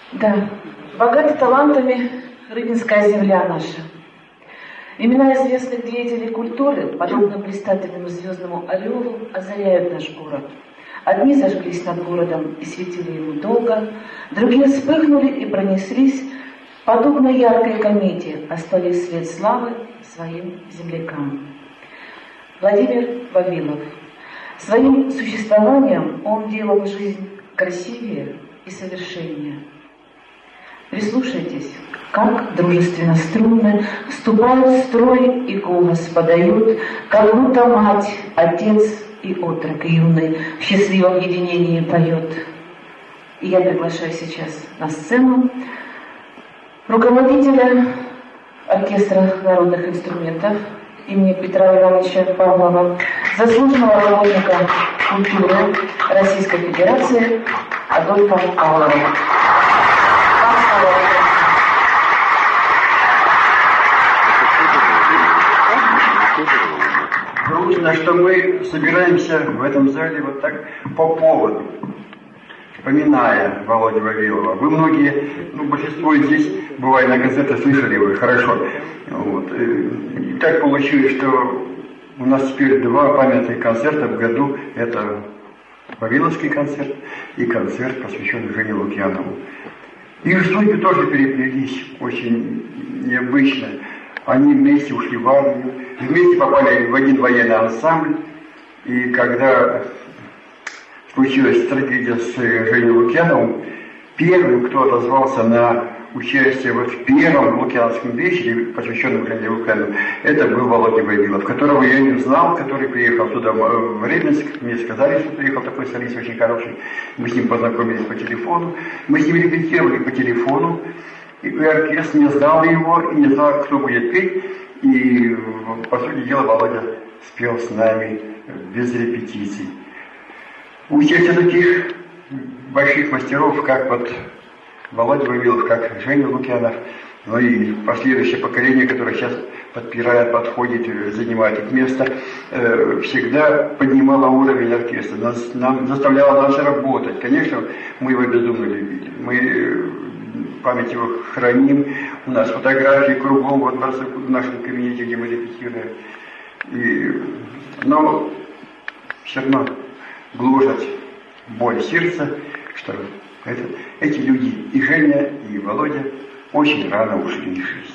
Да, богата талантами Рыбинская земля наша. Имена известных деятелей культуры, подобно блистательному звездному ореолу, озаряют наш город. Одни зажглись над городом и светили ему долго, другие вспыхнули и пронеслись, подобно яркой комете, оставив след славы своим землякам. Владимир Вавилов. Своим существованием он делал жизнь красивее и совершеннее. Прислушайтесь, как дружественно струнны вступают в строй и голос подают, как будто мать, отец и отрок юный в счастливом единении поет. И я приглашаю сейчас на сцену руководителя оркестра народных инструментов имени Петра Ивановича Павлова, заслуженного работника культуры Российской Федерации Адольфа Павлова. Грустно, что мы собираемся в этом зале вот так по поводу, вспоминая Володю Вавилова. Вы многие, большинство здесь, бывает, на концертах слышали вы хорошо. Вот. И так получилось, что у нас теперь 2 памятных концерта в году. Это Вавиловский концерт и концерт, посвященный Жене Лукьянову. Их судьбы тоже переплелись очень необычно. Они вместе ушли в армию, вместе попали в один военный ансамбль. И когда случилась трагедия с Женей Лукьяновым, первым, кто отозвался на участие в первом Лукьяновском вечере, посвященном Жене Лукьянову, это был Володя Вавилов, которого я не знал, который приехал туда в Рыбинск. Мне сказали, что приехал такой солист очень хороший. Мы с ним познакомились по телефону. Мы с ним репетировали по телефону. И оркестр не знал его, и не знал, кто будет петь. И, по сути дела, Володя спел с нами без репетиций. У всех таких больших мастеров, как вот Володя Вавилов, как Женя Лукьянов, ну и последующее поколение, которое сейчас подпирает, подходит, занимает их место, всегда поднимало уровень оркестра, заставляло нас работать. Конечно, мы его безумно любили. Мы память его храним. У нас фотографии кругом, вот в нашем кабинете, где мы репетируем. Но все равно гложет боль сердца, что эти люди, и Женя, и Володя, очень рано ушли из жизни.